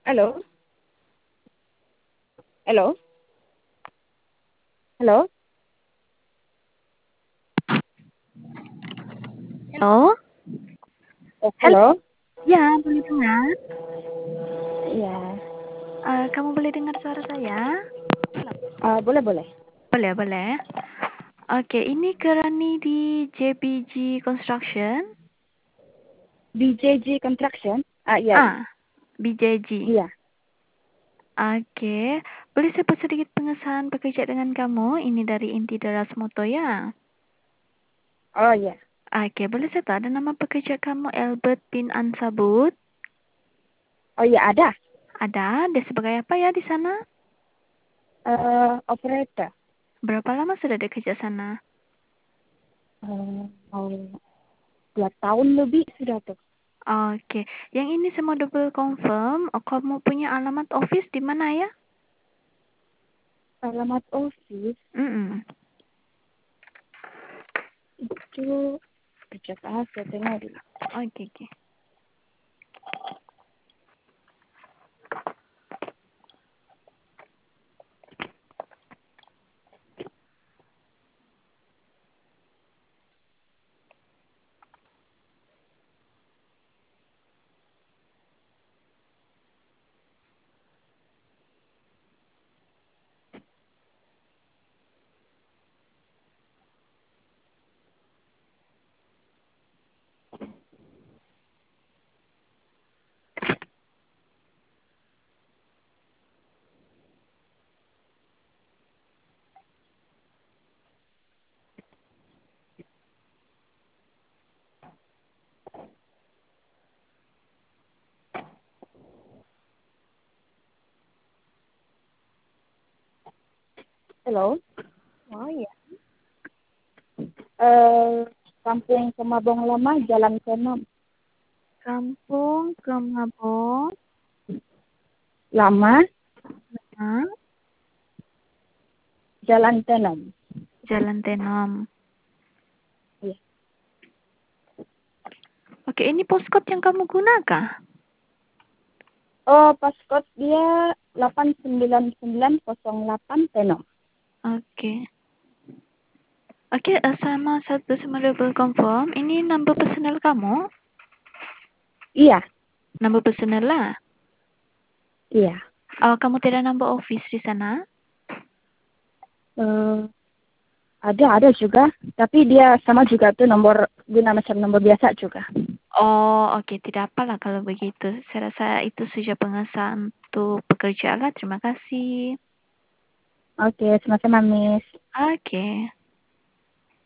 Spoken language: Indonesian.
Halo, halo, halo. Halo? Halo? Halo. Ya, boleh dengar? Iya, Kamu boleh dengar suara saya? boleh boleh. Boleh, boleh. Oke, ini Kerani di JPG Construction. BJJ Construction. Iya, BJG. iya. Oke, boleh saya buat sedikit pengesahan bekerja dengan kamu? Ini dari Inti Deras Moto ya. Oh iya. Oke, boleh saya tahu ada nama pekerja kamu Albert bin Ansabut? Oh iya ada. Ada. Dia sebagai apa ya di sana? Operator. Berapa lama sudah dia kerja sana? Mau 2 tahun lebih sudah tuh. Oke, yang ini saya mau double confirm. Kamu punya alamat office di mana ya? Alamat office Mm-mm. itu kerja saya tengok dulu. Oke, oke. Halo. Oh iya. Kampung Kemabong Lama, Jalan Kenom. Kampung Kemabong, Lama, Lama, Jalan Kenom. Jalan Tenom. Iya. Oke, ini postcode yang kamu gunakan? Oh, passcode dia 89908 Kenom. Oke. Oke, sama satu sama double confirm. Ini number personal kamu? Iya, Number personal lah. iya. Kamu tidak number office di sana? Eh, ada juga, tapi dia sama juga tuh nomor guna macam nomor biasa juga. Oh, oke. Tidak apalah kalau begitu. Saya rasa itu saja pengesahan untuk pekerjaan lah. Terima kasih. Oke, sama-sama, Miss. Oke.